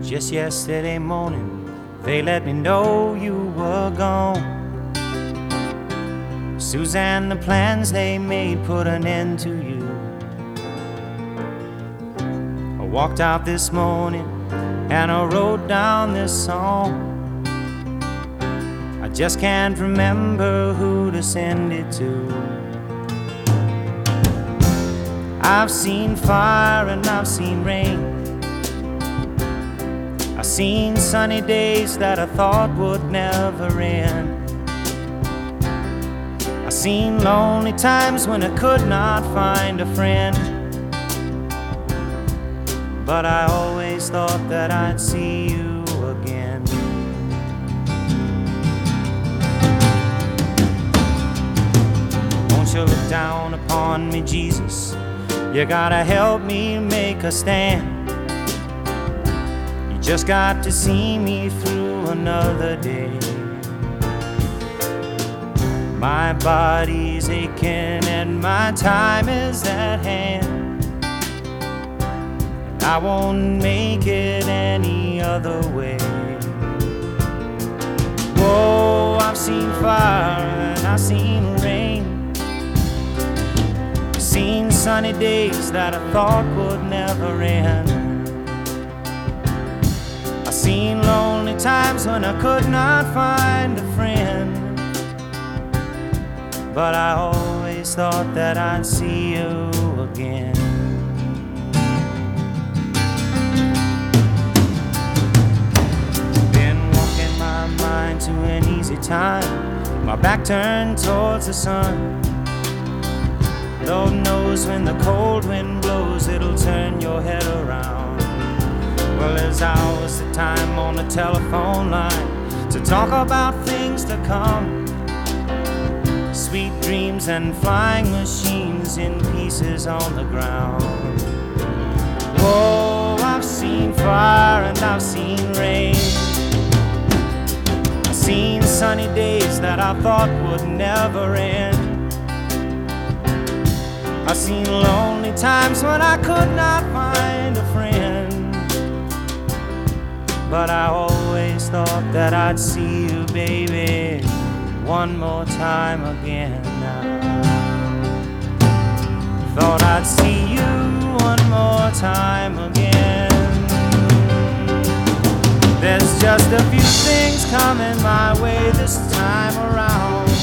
Just yesterday morning, they let me know you were gone. Suzanne, the plans they made put an end to you. I walked out this morning and I wrote down this song. I just can't remember who to send it to. I've seen fire and I've seen rain. I've seen sunny days that I thought would never end. I've seen lonely times when I could not find a friend. But I always thought that I'd see you again. Won't you look down upon me, Jesus? You gotta help me make a stand. You just got to see me through another day. My body's aching and my time is at hand, and I won't make it any other way. Whoa, I've seen fire and I've seen rain. I've seen sunny days that I thought would never end. I've seen lonely times when I could not find a friend. But I always thought that I'd see you again. Been walking my mind to an easy time, my back turned towards the sun. Lord knows when the cold wind blows, it'll turn your head around. Well, there's hours of time on the telephone line to talk about things to come. Sweet dreams and flying machines in pieces on the ground. Whoa, I've seen fire and I've seen rain. I've seen sunny days that I thought would never end. I've seen lonely times when I could not find a friend. But I always thought that I'd see you, baby, one more time again now. Thought I'd see you one more time again. There's just a few things coming my way this time around.